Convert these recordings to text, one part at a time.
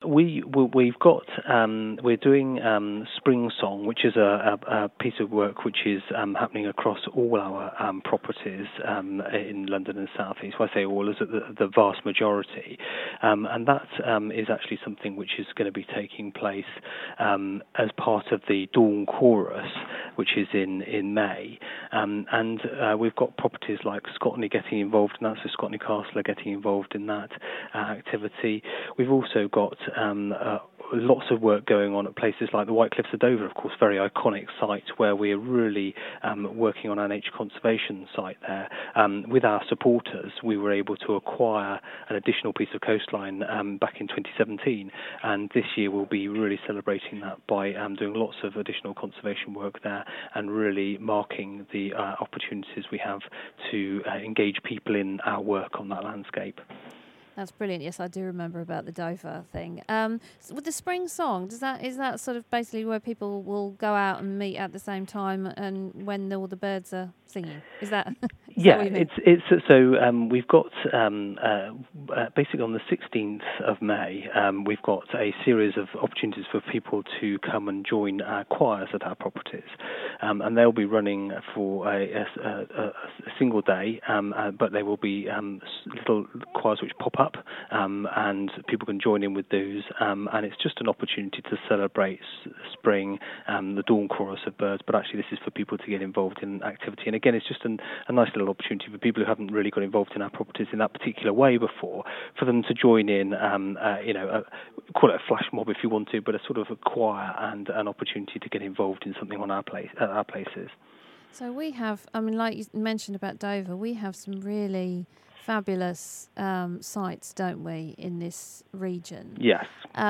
we've got we're doing Spring Song, which is a piece of work which is happening across all our properties in London and South East. When I say all, is the vast majority, and that is actually something which is going to be taking place as part of the Dawn Chorus, which is in May, and we've got properties like Scotney getting involved in that, so Scotney Castle are getting involved in that activity. We've also got lots of work going on at places like the White Cliffs of Dover, of course, very iconic site where we're really working on our nature conservation site there. With our supporters, we were able to acquire an additional piece of coastline back in 2017, and this year we'll be really celebrating that by doing lots of additional conservation work there and really marking the opportunities we have to engage people in our work on that landscape. That's brilliant. Yes, I do remember about the Dover thing. So with the Spring Song, is that sort of basically where people will go out and meet at the same time and when all the birds are singing? Is that? Yeah, it's so we've got basically on the 16th of May, we've got a series of opportunities for people to come and join our choirs at our properties, and they'll be running for a single day, but they will be little choirs which pop up, and people can join in with those, and it's just an opportunity to celebrate spring, the dawn chorus of birds, but actually this is for people to get involved in activity, and again it's just a nice little opportunity for people who haven't really got involved in our properties in that particular way before, for them to join in, call it a flash mob if you want to, but a sort of a choir and an opportunity to get involved in something on our places. So we have, like you mentioned about Dover, we have some really fabulous sites, don't we, in this region? Yes.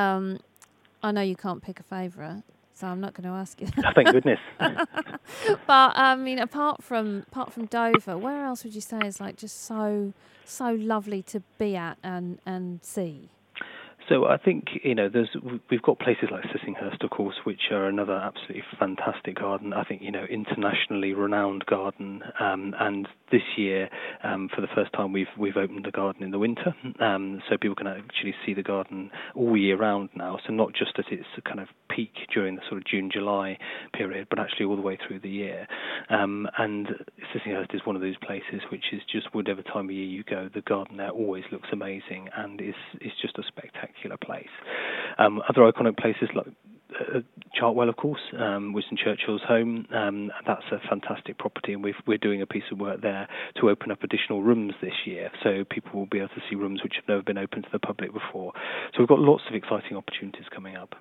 I know you can't pick a favourite, so I'm not going to ask you that. Thank goodness. But apart from Dover, where else would you say is like just so lovely to be at and see? So I think, we've got places like Sissinghurst, of course, which are another absolutely fantastic garden. I think, internationally renowned garden. And this year, for the first time, we've opened the garden in the winter. So people can actually see the garden all year round now. So not just at its kind of peak during the sort of June, July period, but actually all the way through the year. And Sissinghurst is one of those places which is just whatever time of year you go, the garden there always looks amazing and is just a spectacular place. Other iconic places like Chartwell, of course, Winston Churchill's home. That's a fantastic property, and we're doing a piece of work there to open up additional rooms this year, so people will be able to see rooms which have never been open to the public before. So we've got lots of exciting opportunities coming up.